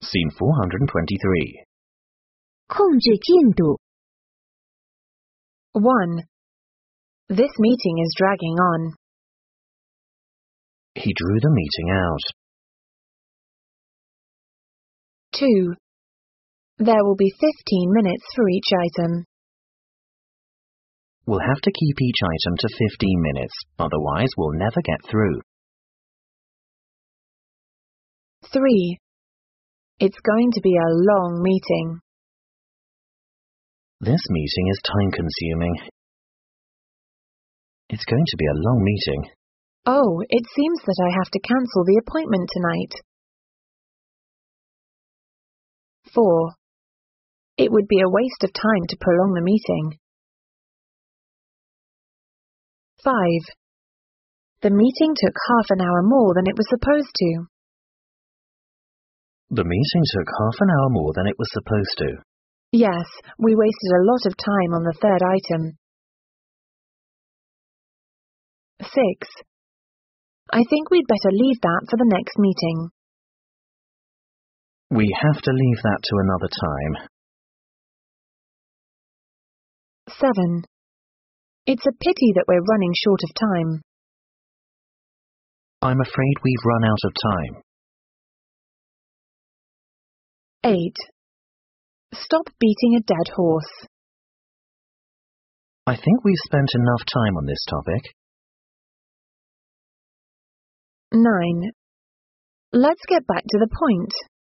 Scene 423. 控制进度。 1. This meeting is dragging on. He drew the meeting out. 2. There will be 15 minutes for each item. We'll have to keep each item to 15 minutes, otherwise we'll never get through. 3. It's going to be a long meeting. This meeting is time-consuming. It's going to be a long meeting. Oh, it seems that I have to cancel the appointment tonight. 4. It would be a waste of time to prolong the meeting. 5. The meeting took half an hour more than it was supposed to. The meeting took half an hour more than it was supposed to. Yes, we wasted a lot of time on the third item. 6. I think we'd better leave that for the next meeting. We have to leave that to another time. 7. It's a pity that we're running short of time. I'm afraid we've run out of time. 8. Stop beating a dead horse. I think we've spent enough time on this topic. 9. Let's get back to the point.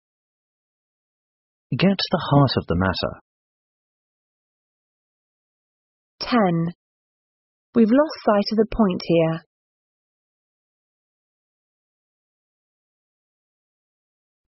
Get to the heart of the matter. 10. We've lost sight of the point here.